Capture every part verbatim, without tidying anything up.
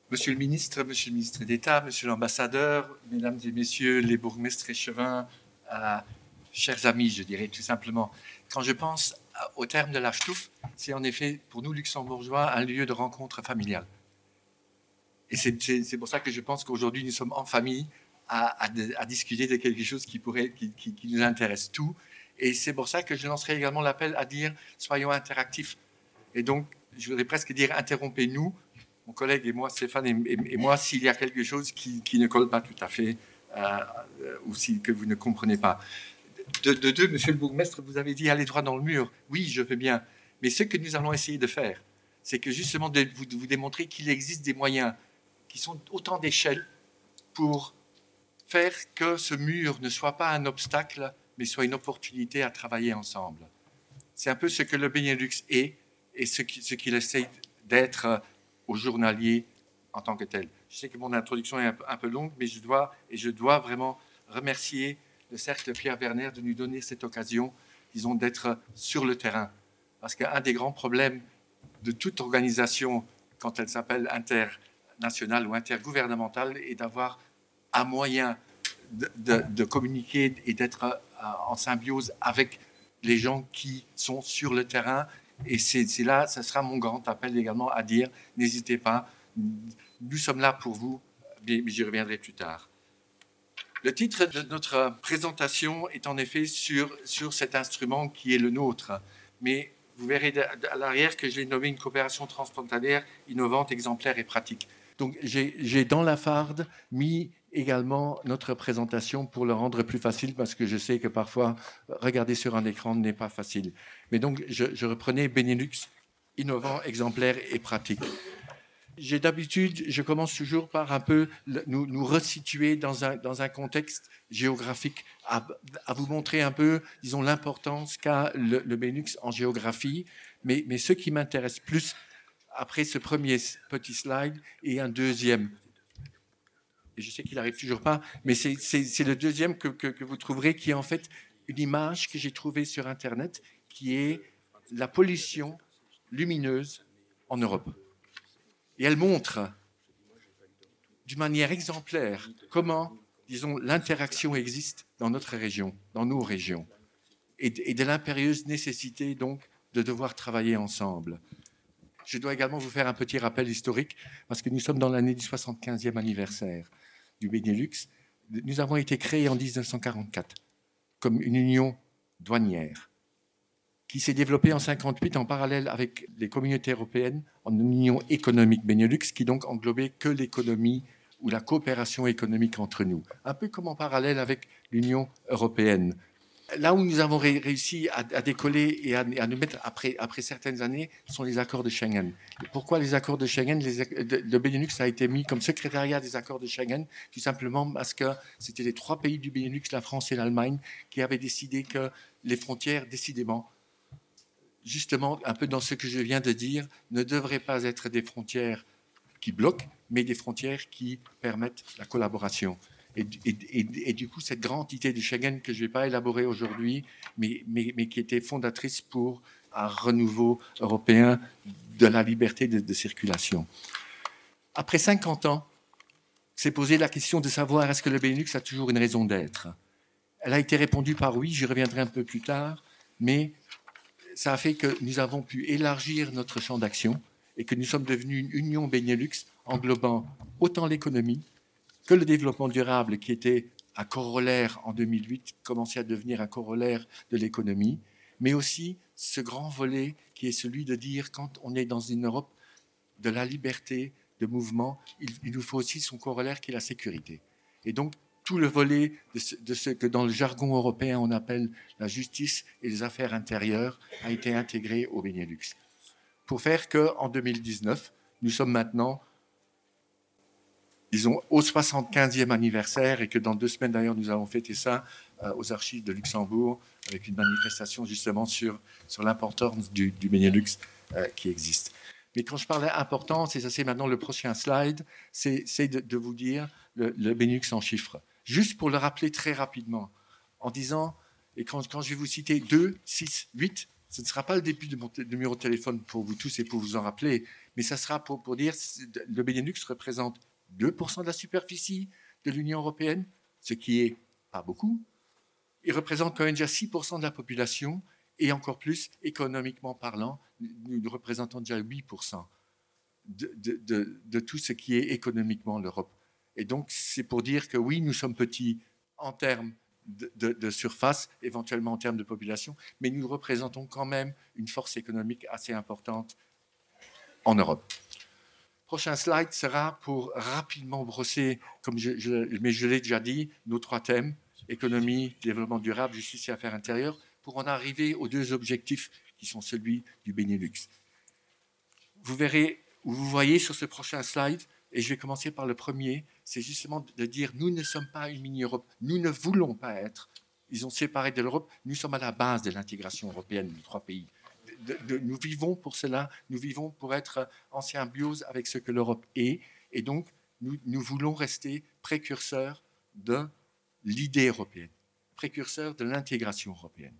Monsieur le ministre, monsieur le ministre d'État, monsieur l'ambassadeur, mesdames et messieurs les bourgmestres échevins, euh, chers amis, je dirais tout simplement, quand je pense au terme de la Stuf, c'est en effet pour nous luxembourgeois un lieu de rencontre familiale. Et c'est, c'est, c'est pour ça que je pense qu'aujourd'hui nous sommes en famille à, à, à discuter de quelque chose qui, pourrait, qui, qui, qui nous intéresse tous. Et c'est pour ça que je lancerai également l'appel à dire soyons interactifs. Et donc, je voudrais presque dire interrompez-nous, mon collègue et moi, Stéphane et, et, et moi, s'il y a quelque chose qui, qui ne colle pas tout à fait euh, ou si, que vous ne comprenez pas. De, de deux, monsieur le bourgmestre, vous avez dit aller droit dans le mur. Oui, je veux bien. Mais ce que nous allons essayer de faire, c'est que justement de vous, de vous démontrer qu'il existe des moyens qui sont autant d'échelles pour faire que ce mur ne soit pas un obstacle, mais soit une opportunité à travailler ensemble. C'est un peu ce que le Benelux est et ce qu'il, ce qu'il essaye d'être aux journaliers en tant que tel. Je sais que mon introduction est un peu, un peu longue, mais je dois, et je dois vraiment remercier le Cercle Pierre Werner de nous donner cette occasion, disons, d'être sur le terrain. Parce qu'un des grands problèmes de toute organisation, quand elle s'appelle internationale ou intergouvernementale, est d'avoir un moyen de, de, de communiquer et d'être en symbiose avec les gens qui sont sur le terrain. Et c'est, c'est là, ce sera mon grand appel également à dire, n'hésitez pas, nous sommes là pour vous, mais j'y reviendrai plus tard. Le titre de notre présentation est en effet sur, sur cet instrument qui est le nôtre. Mais vous verrez à l'arrière que je l'ai nommé une coopération transfrontalière innovante, exemplaire et pratique. Donc j'ai, j'ai dans la farde mis également notre présentation pour le rendre plus facile parce que je sais que parfois regarder sur un écran n'est pas facile. Mais donc je, je reprenais Benelux, innovant, exemplaire et pratique. J'ai d'habitude, je commence toujours par un peu nous, nous resituer dans un, dans un contexte géographique, à, à vous montrer un peu, disons, l'importance qu'a le, le Benelux en géographie. Mais, mais ce qui m'intéresse plus, après ce premier petit slide, et un deuxième. Et je sais qu'il n'arrive toujours pas, mais c'est, c'est, c'est le deuxième que, que, que vous trouverez, qui est en fait une image que j'ai trouvée sur Internet, qui est la pollution lumineuse en Europe. Et elle montre d'une manière exemplaire comment, disons, l'interaction existe dans notre région, dans nos régions, et, et de l'impérieuse nécessité, donc, de devoir travailler ensemble. Je dois également vous faire un petit rappel historique, parce que nous sommes dans l'année du soixante-quinzième anniversaire du Benelux. Nous avons été créés en dix-neuf cent quarante-quatre comme une union douanière qui s'est développée en cinquante-huit en parallèle avec les communautés européennes en une union économique Benelux qui donc englobait que l'économie ou la coopération économique entre nous. Un peu comme en parallèle avec l'Union européenne. Là où nous avons ré- réussi à, à décoller et à, à nous mettre après, après certaines années sont les accords de Schengen. Et pourquoi les accords de Schengen les, de, Le Benelux a été mis comme secrétariat des accords de Schengen, tout simplement parce que c'était les trois pays du Benelux, la France et l'Allemagne, qui avaient décidé que les frontières, décidément, justement, un peu dans ce que je viens de dire, ne devraient pas être des frontières qui bloquent, mais des frontières qui permettent la collaboration. Et, et, et, et du coup, cette grande idée de Schengen que je ne vais pas élaborer aujourd'hui, mais, mais, mais qui était fondatrice pour un renouveau européen de la liberté de, de circulation. Après cinquante ans, s'est posé la question de savoir est-ce que le Benelux a toujours une raison d'être. Elle a été répondue par oui, j'y reviendrai un peu plus tard, mais ça a fait que nous avons pu élargir notre champ d'action et que nous sommes devenus une union Benelux englobant autant l'économie que le développement durable qui était un corollaire en deux mille huit, commençait à devenir un corollaire de l'économie, mais aussi ce grand volet qui est celui de dire quand on est dans une Europe de la liberté de mouvement, il, il nous faut aussi son corollaire qui est la sécurité. Et donc, tout le volet de ce, de ce que dans le jargon européen on appelle la justice et les affaires intérieures a été intégré au Benelux. Pour faire qu'en deux mille dix-neuf, nous sommes maintenant, disons, au soixante-quinzième anniversaire et que dans deux semaines d'ailleurs nous allons fêter ça euh, aux archives de Luxembourg avec une manifestation justement sur, sur l'importance du, du Benelux euh, qui existe. Mais quand je parle d'importance, et ça c'est maintenant le prochain slide, c'est, c'est de, de vous dire le, le Benelux en chiffres. Juste pour le rappeler très rapidement, en disant, et quand, quand je vais vous citer deux, six, huit, ce ne sera pas le début de mon t- numéro de téléphone pour vous tous et pour vous en rappeler, mais ça sera pour, pour dire que le Benelux représente deux pour cent de la superficie de l'Union européenne, ce qui est pas beaucoup. Il représente quand même déjà six pour cent de la population, et encore plus, économiquement parlant, nous représentons déjà huit pour cent de, de, de, de tout ce qui est économiquement l'Europe. Et donc, c'est pour dire que oui, nous sommes petits en termes de, de, de surface, éventuellement en termes de population, mais nous représentons quand même une force économique assez importante en Europe. Prochain slide sera pour rapidement brosser, comme je, je, mais je l'ai déjà dit, nos trois thèmes, économie, développement durable, justice et affaires intérieures, pour en arriver aux deux objectifs qui sont celui du Benelux. Vous verrez, vous voyez sur ce prochain slide, et je vais commencer par le premier, c'est justement de dire nous ne sommes pas une mini-Europe, nous ne voulons pas être, ils ont séparé de l'Europe, nous sommes à la base de l'intégration européenne, les trois pays. De, de, nous vivons pour cela, nous vivons pour être en symbiose avec ce que l'Europe est, et donc nous, nous voulons rester précurseurs de l'idée européenne, précurseurs de l'intégration européenne.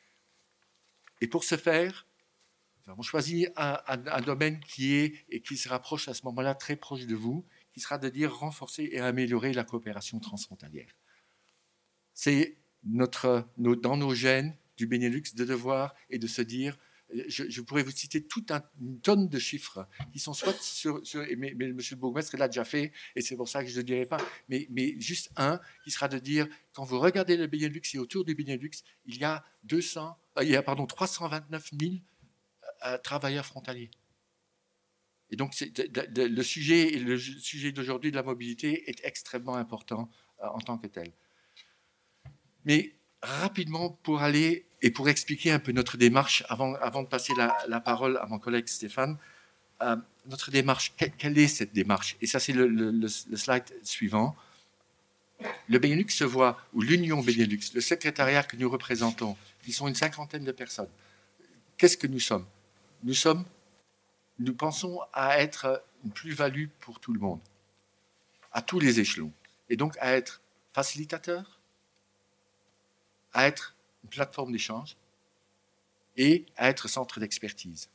Et pour ce faire, nous avons choisi un, un, un domaine qui est et qui se rapproche à ce moment-là très proche de vous, qui sera de dire renforcer et améliorer la coopération transfrontalière. C'est notre, nos, dans nos gènes du Benelux de devoir et de se dire, je, je pourrais vous citer toute un, une tonne de chiffres qui sont soit sur, sur mais, mais M. le bourgmestre l'a déjà fait et c'est pour ça que je ne le dirai pas, mais, mais juste un qui sera de dire, quand vous regardez le Benelux et autour du Benelux, il y a, deux cents, euh, il y a pardon, trois cent vingt-neuf mille euh, travailleurs frontaliers. Et donc c'est, de, de, le sujet, le sujet d'aujourd'hui de la mobilité est extrêmement important euh, en tant que tel. Mais rapidement, pour aller et pour expliquer un peu notre démarche, avant, avant de passer la, la parole à mon collègue Stéphane, euh, notre démarche, quelle, quelle est cette démarche? Et ça, c'est le, le, le slide suivant. Le Benelux se voit, ou l'Union Benelux, le secrétariat que nous représentons, qui sont une cinquantaine de personnes. Qu'est-ce que nous sommes? Nous sommes, nous pensons à être une plus-value pour tout le monde, à tous les échelons, et donc à être facilitateur, à être une plateforme d'échange et à être centre d'expertise.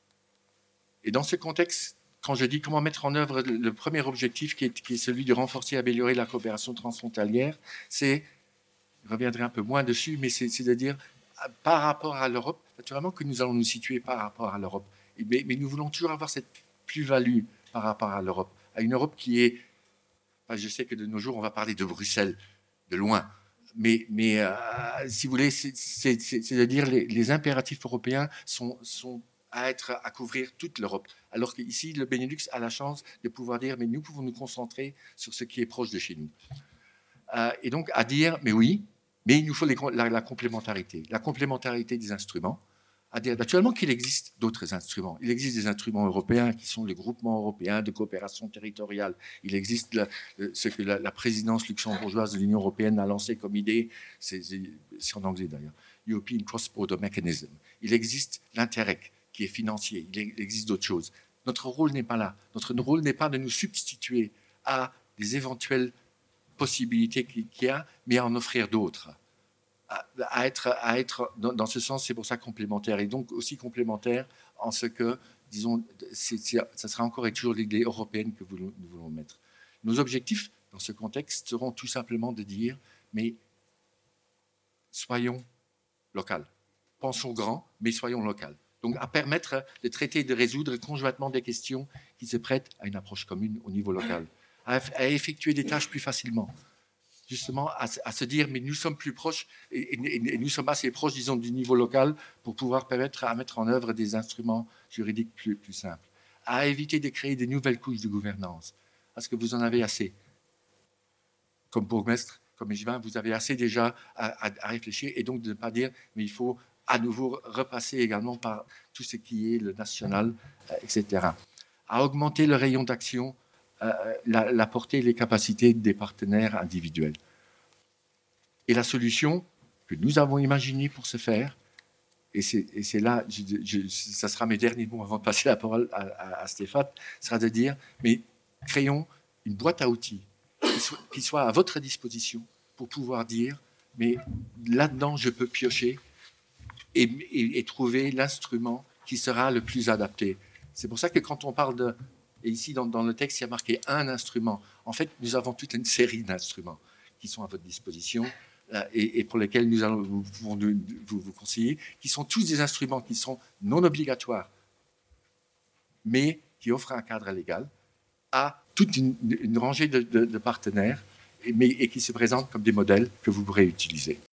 Et dans ce contexte, quand je dis comment mettre en œuvre le premier objectif qui est, qui est celui de renforcer et améliorer la coopération transfrontalière, c'est, je reviendrai un peu moins dessus, mais c'est, c'est de dire par rapport à l'Europe, naturellement que nous allons nous situer par rapport à l'Europe, mais, mais nous voulons toujours avoir cette plus-value par rapport à l'Europe, à une Europe qui est, enfin, je sais que de nos jours on va parler de Bruxelles, de loin, mais, mais euh, si vous voulez, c'est, c'est, c'est, c'est-à-dire les, les impératifs européens sont, sont à, être, à couvrir toute l'Europe. Alors qu'ici, le Benelux a la chance de pouvoir dire, mais nous pouvons nous concentrer sur ce qui est proche de chez nous. Euh, et donc à dire, mais oui, mais il nous faut les, la, la complémentarité, la complémentarité des instruments. À dire naturellement qu'il existe d'autres instruments. Il existe des instruments européens qui sont les groupements européens de coopération territoriale. Il existe la, ce que la, la présidence luxembourgeoise de l'Union européenne a lancé comme idée, c'est, c'est en anglais d'ailleurs, European Cross-Border Mechanism. Il existe l'Interreg qui est financier. Il existe d'autres choses. Notre rôle n'est pas là. Notre rôle n'est pas de nous substituer à des éventuelles possibilités qu'il y a, mais à en offrir d'autres. À être, à être dans, dans ce sens, c'est pour ça complémentaire, et donc aussi complémentaire en ce que, disons, c'est, c'est, ça sera encore et toujours l'idée européenne que nous voulons mettre. Nos objectifs, dans ce contexte, seront tout simplement de dire, mais soyons locaux. Pensons grand, mais soyons locaux. Donc, à permettre de traiter et de résoudre conjointement des questions qui se prêtent à une approche commune au niveau local, à, à effectuer des tâches plus facilement. Justement, à, à se dire, mais nous sommes plus proches, et, et, et nous sommes assez proches, disons, du niveau local pour pouvoir permettre à mettre en œuvre des instruments juridiques plus, plus simples. À éviter de créer des nouvelles couches de gouvernance, parce que vous en avez assez. Comme bourgmestre, comme échevin, vous avez assez déjà à, à, à réfléchir, et donc de ne pas dire, mais il faut à nouveau repasser également par tout ce qui est le national, euh, et cetera. À augmenter le rayon d'action, Euh, la, la portée et les capacités des partenaires individuels. Et la solution que nous avons imaginée pour ce faire, et c'est, et c'est là, je, je, ça sera mes derniers mots avant de passer la parole à, à, à Stéphane, sera de dire, mais créons une boîte à outils qui soit, qui soit à votre disposition pour pouvoir dire, mais là-dedans, je peux piocher et, et, et trouver l'instrument qui sera le plus adapté. C'est pour ça que quand on parle de... Et ici, dans, dans le texte, il y a marqué un instrument. En fait, nous avons toute une série d'instruments qui sont à votre disposition euh, et, et pour lesquels nous allons vous, vous, vous, vous conseiller, qui sont tous des instruments qui sont non obligatoires, mais qui offrent un cadre légal à toute une, une rangée de, de, de partenaires, mais, et qui se présentent comme des modèles que vous pourrez utiliser.